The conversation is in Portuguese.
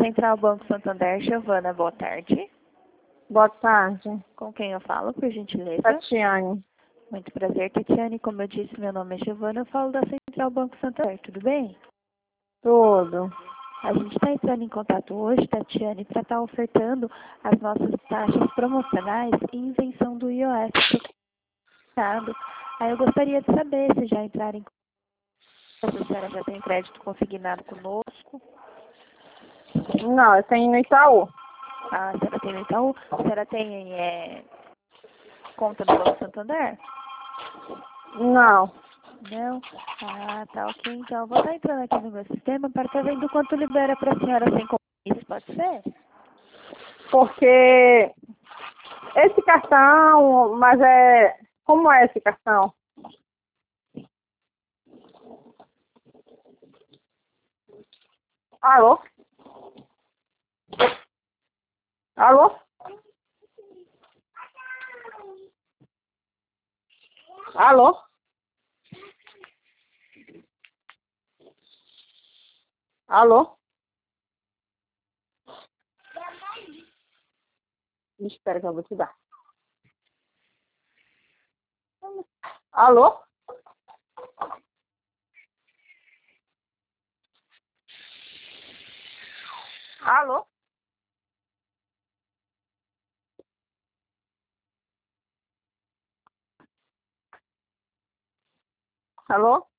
Central Banco Santander, Giovana, boa tarde. Boa tarde. Com quem eu falo, por gentileza? Tatiane. Muito prazer, Tatiane. Como eu disse, meu nome é Giovana, eu falo da Central Banco Santander, tudo bem? Tudo. A gente está entrando em contato hoje, Tatiane, para estar ofertando as nossas taxas promocionais e isenção do IOF pro. Aí eu gostaria de saber se já entraram em contato, se a senhora já tem crédito consignado conosco. Não, eu tenho no Itaú. A senhora tem no Itaú? A senhora tem conta no Banco Santander? Não. Não? Ah, tá ok. Então, eu vou estar entrando aqui no meu sistema para estar vendo quanto libera para a senhora sem compromisso, pode ser? Porque esse cartão, mas é... Como é esse cartão? Alô? Alô? Alô? Alô? Espera que eu vou te dar. Alô? Alô? Alô?